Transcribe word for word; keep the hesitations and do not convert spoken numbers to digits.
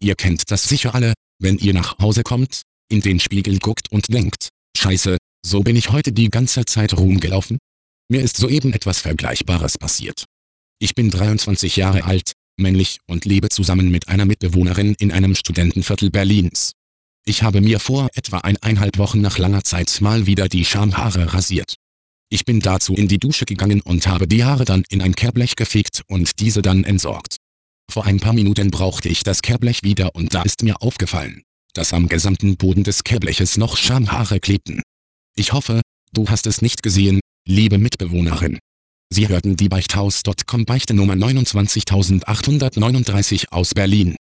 Ihr kennt das sicher alle, wenn ihr nach Hause kommt, in den Spiegel guckt und denkt, Scheiße, so bin ich heute die ganze Zeit rumgelaufen? Mir ist soeben etwas Vergleichbares passiert. Ich bin dreiundzwanzig Jahre alt, männlich und lebe zusammen mit einer Mitbewohnerin in einem Studentenviertel Berlins. Ich habe mir vor etwa eineinhalb Wochen nach langer Zeit mal wieder die Schamhaare rasiert. Ich bin dazu in die Dusche gegangen und habe die Haare dann in ein Kehrblech gefegt und diese dann entsorgt. Vor ein paar Minuten brauchte ich das Kehrblech wieder und da ist mir aufgefallen, dass am gesamten Boden des Kehrbleches noch Schamhaare klebten. Ich hoffe, du hast es nicht gesehen, liebe Mitbewohnerin. Sie hörten die Beichthaus Punkt com Beichte Nummer neunundzwanzigtausendachthundertneununddreißig aus Berlin.